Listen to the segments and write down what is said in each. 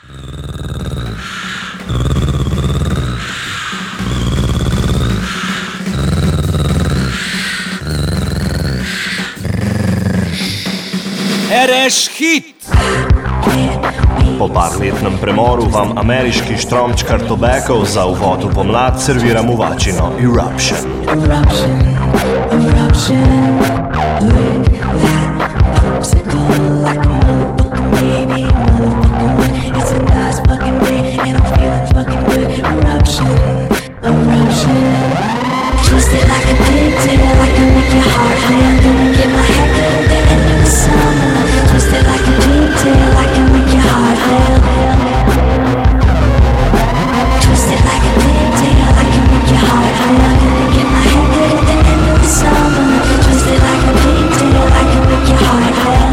Reš hit! Po parletnem premoru vam ameriški štromčkar Tobacco za uvod v pomlad servira muvačino Eruption. Twisted like a pigtail, I can make your heart fail. Gonna get my hair cut at the end of the summer. Twisted like a pigtail, I can make your heart fail. Twisted like a pigtail, I can make your heart fail. Gonna get my hair cut at the end of the summer. Twisted like a pigtail, I can make your heart fail.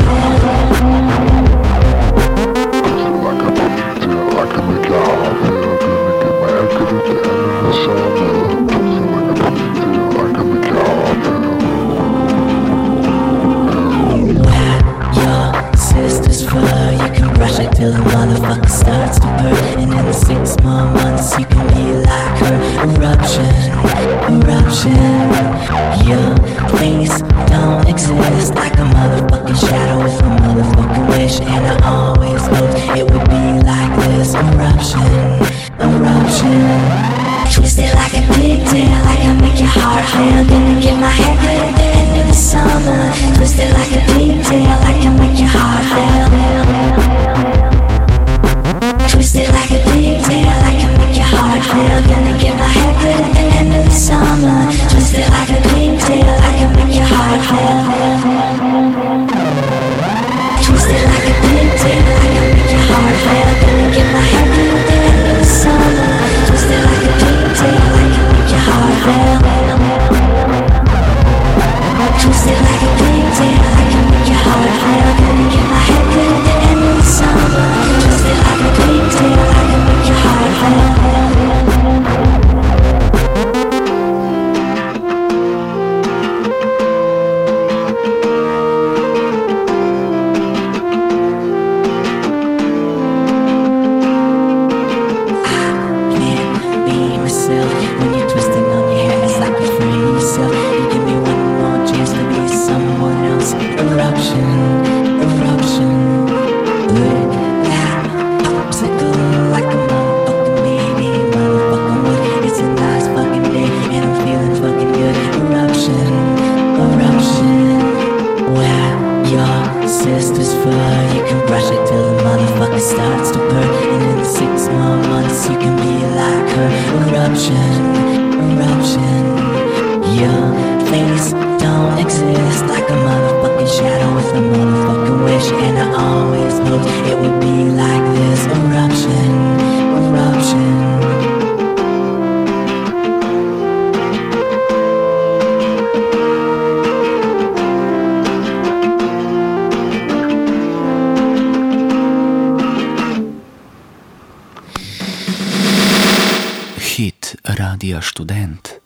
Till the motherfucker starts to burn. And in the 6 more months you can be like her. Eruption, eruption. Your face don't exist, like a motherfucking shadow with a motherfucking wish. And I always hoped it would be like this. Eruption, eruption. Twisted like a pigtail, I can make your heart fail. Gonna get my hair cut at the end of the summer. Twisted like a pigtail, I can make your heart fail. Twisted like a pigtail, I can make your heart fail. Gonna get my hair cut at the end of the summer. Twisted like a pigtail, I can make your heart fail. Twisted like a pigtail, I can make your heart fail. Gonna get my hair cut at the end of the summer. Twisted like a pigtail, I can make your heart fail. Twisted like a pigtail, I can make your heart fail. Gonna get my hair cut at the end of the summer. Twisted like a pigtail, I can make your heart fail. Starts to burn, and in 6 more months you can be like her. Eruption, eruption. Your face don't exist, like a motherfucking shadow with a motherfucking wish. And I always hoped it would be like this. Eruption, eruption. Hit Radia Študent.